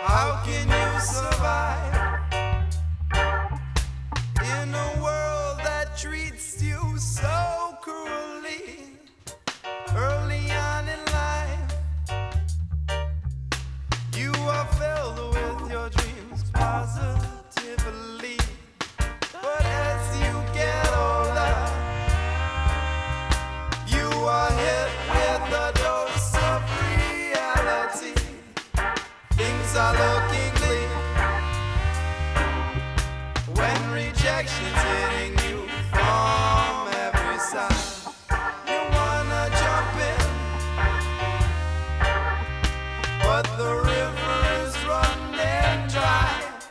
How can you survive in a world that treats you so cruelly? Early on in life, you are filled with your dreams positively. But as you get older, you are hit with a dose of reality. Things are looking bleak when rejection's hitting you from every side. You wanna jump in, but the river is running dry.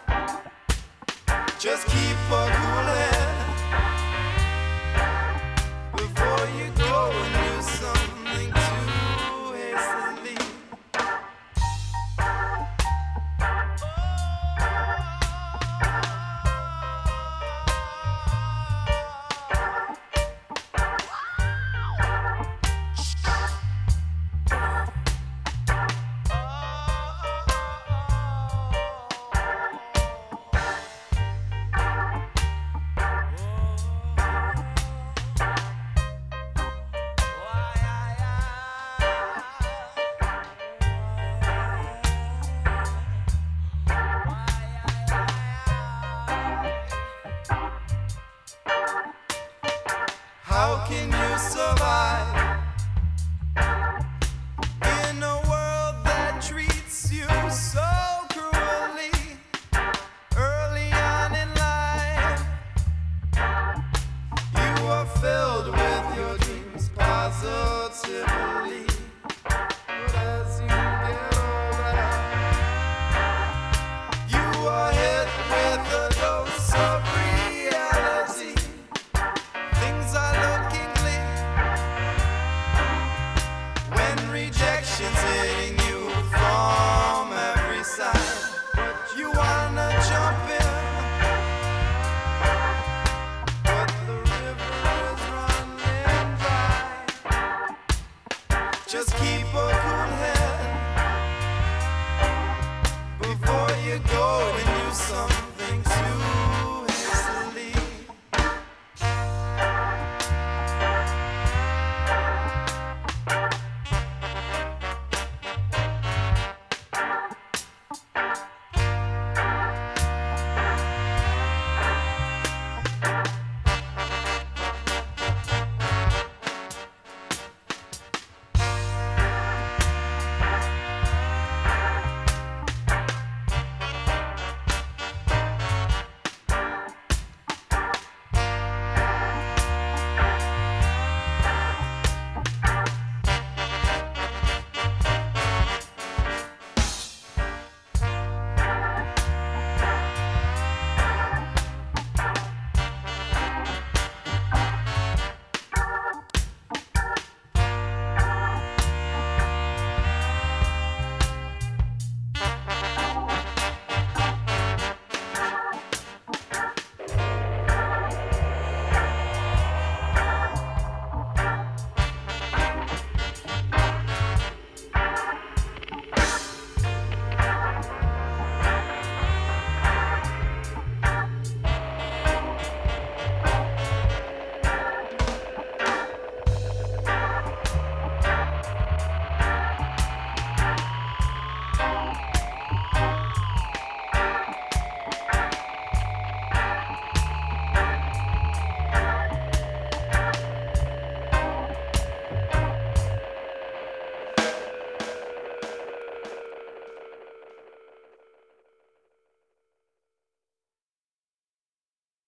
Just keep a cool head before you go and do something too hastily. How can you survive in a world that treats you so cruelly? Early on in life, you are filled with your dreams positively. But as you get older, you are hit with a dose of reality. Things are looking bleak when rejection's hitting you from every side. But you wanna jump in, but the river is running dry. Just keep a cool head before you go and do something